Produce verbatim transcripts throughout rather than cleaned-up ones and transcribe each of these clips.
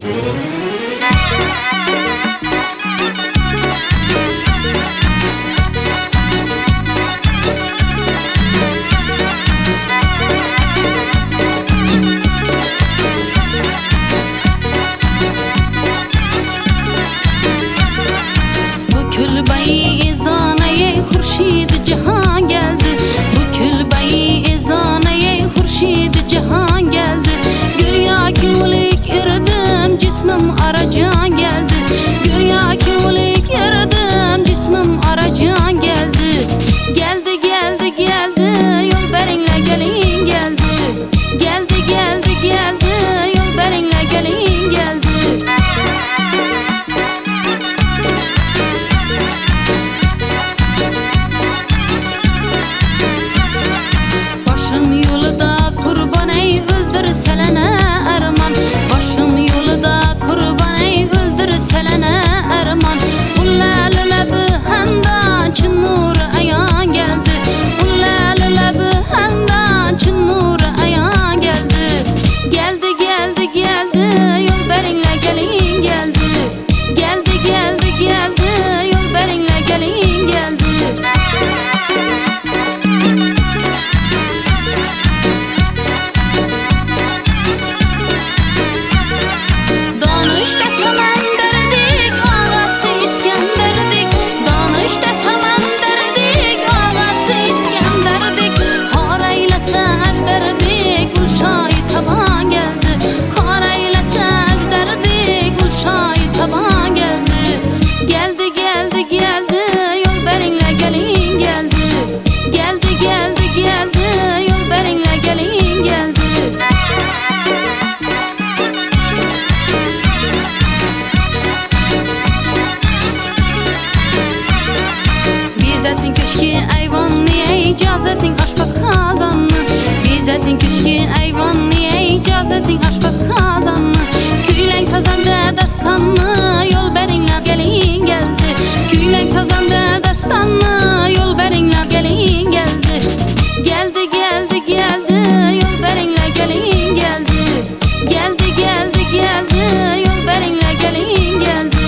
icazetin aşpaz kazanını, İzzetin köşki eyvan niye icazetin aşpaz kazanını, Küylen sazanda dastanını yol berinler gelin geldi, Küylen sazanda dastanını yol berinler gelin geldi, Geldi geldi geldi yol berinler gelin geldi, Geldi geldi geldi yol berinler gelin geldi.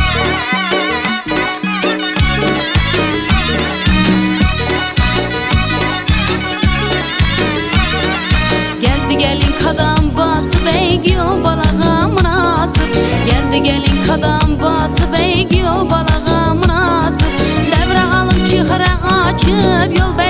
Gelin kadam bası beygiyo balağa münasip, Geldi gelin kadam bası beygiyo balağa münasip, Devre alıp çıhıra açıp yol